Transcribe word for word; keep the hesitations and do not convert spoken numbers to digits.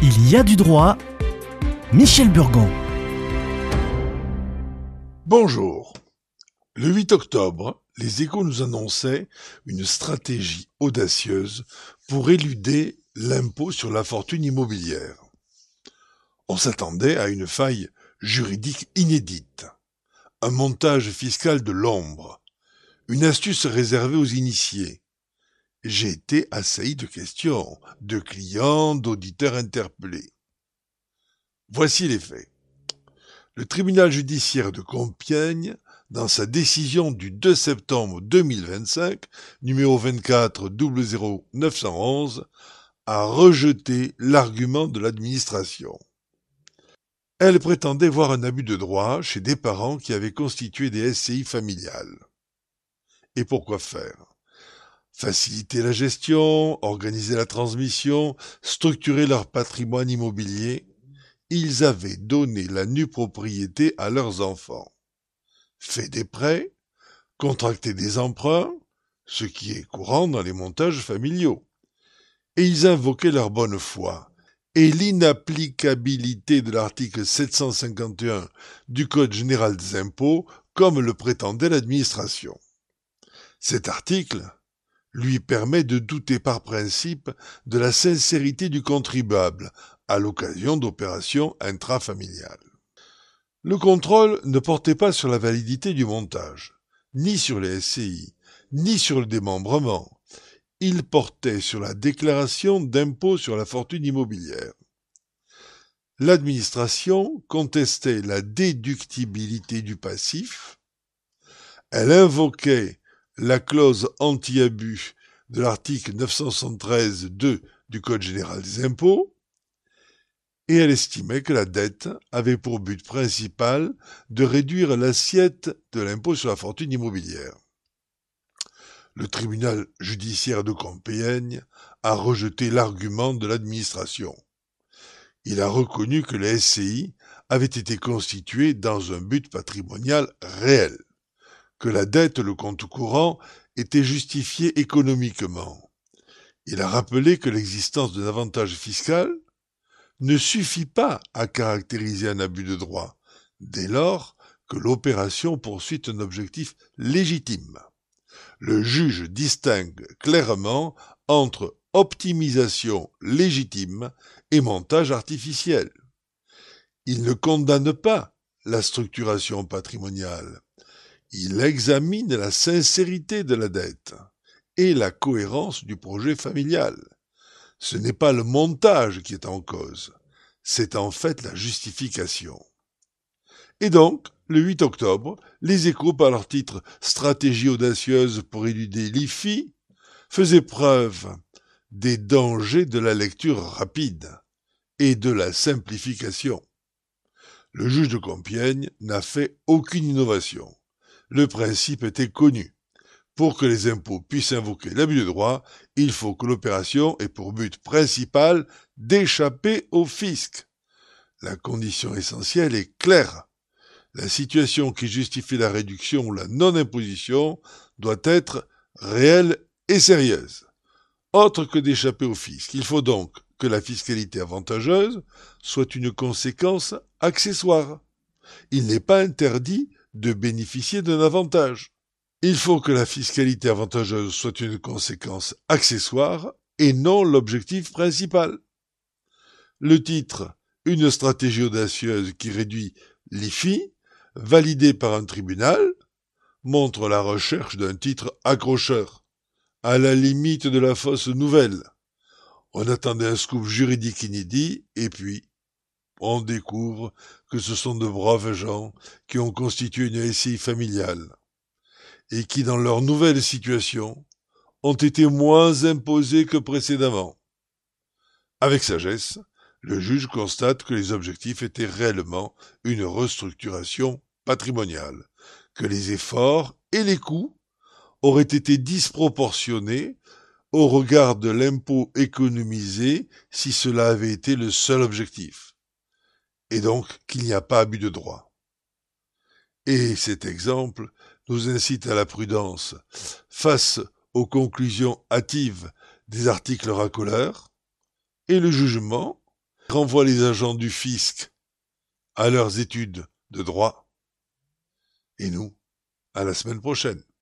Il y a du droit. Michel Burgon. Bonjour. Le huit octobre, les Échos nous annonçaient une stratégie audacieuse pour éluder l'impôt sur la fortune immobilière. On s'attendait à une faille juridique inédite, un montage fiscal de l'ombre, une astuce réservée aux initiés. J'ai été assailli de questions, de clients, d'auditeurs interpellés. Voici les faits. Le tribunal judiciaire de Compiègne, dans sa décision du deux septembre deux mille vingt-cinq, numéro vingt-quatre zéro zéro neuf cent onze, a rejeté l'argument de l'administration. Elle prétendait voir un abus de droit chez des parents qui avaient constitué des S C I familiales. Et pourquoi faire ? Faciliter la gestion, organiser la transmission, structurer leur patrimoine immobilier. Ils avaient donné la nue propriété à leurs enfants, fait des prêts, contracté des emprunts, ce qui est courant dans les montages familiaux. Et ils invoquaient leur bonne foi et l'inapplicabilité de l'article sept cent cinquante et un du Code général des impôts, comme le prétendait l'administration. Cet article lui permet de douter par principe de la sincérité du contribuable à l'occasion d'opérations intrafamiliales. Le contrôle ne portait pas sur la validité du montage, ni sur les S C I, ni sur le démembrement. Il portait sur la déclaration d'impôt sur la fortune immobilière. L'administration contestait la déductibilité du passif. Elle invoquait la clause anti-abus de l'article neuf cent soixante-treize deux du Code général des impôts, et elle estimait que la dette avait pour but principal de réduire l'assiette de l'impôt sur la fortune immobilière. Le tribunal judiciaire de Compiègne a rejeté l'argument de l'administration. Il a reconnu que les S C I avaient été constitués dans un but patrimonial réel, que la dette, le compte courant, était justifiée économiquement. Il a rappelé que l'existence d'un avantage fiscal ne suffit pas à caractériser un abus de droit, dès lors que l'opération poursuit un objectif légitime. Le juge distingue clairement entre optimisation légitime et montage artificiel. Il ne condamne pas la structuration patrimoniale. Il examine la sincérité de la dette et la cohérence du projet familial. Ce n'est pas le montage qui est en cause, c'est en fait la justification. Et donc, le huit octobre, les Échos, par leur titre « Stratégie audacieuse pour éluder l'I F I », faisaient preuve des dangers de la lecture rapide et de la simplification. Le juge de Compiègne n'a fait aucune innovation. Le principe était connu. Pour que les impôts puissent invoquer l'abus de droit, il faut que l'opération ait pour but principal d'échapper au fisc. La condition essentielle est claire. La situation qui justifie la réduction ou la non-imposition doit être réelle et sérieuse. Autre que d'échapper au fisc, il faut donc que la fiscalité avantageuse soit une conséquence accessoire. Il n'est pas interdit de bénéficier d'un avantage. Il faut que la fiscalité avantageuse soit une conséquence accessoire et non l'objectif principal. Le titre « Une stratégie audacieuse qui réduit l'I F I », validé par un tribunal, montre la recherche d'un titre accrocheur, à la limite de la fausse nouvelle. On attendait un scoop juridique inédit, et puis on découvre que ce sont de braves gens qui ont constitué une S C I familiale et qui, dans leur nouvelle situation, ont été moins imposés que précédemment. Avec sagesse, le juge constate que les objectifs étaient réellement une restructuration patrimoniale, que les efforts et les coûts auraient été disproportionnés au regard de l'impôt économisé si cela avait été le seul objectif, et donc qu'il n'y a pas abus de droit. Et cet exemple nous incite à la prudence face aux conclusions hâtives des articles racoleurs, et le jugement renvoie les agents du fisc à leurs études de droit. Et nous, à la semaine prochaine.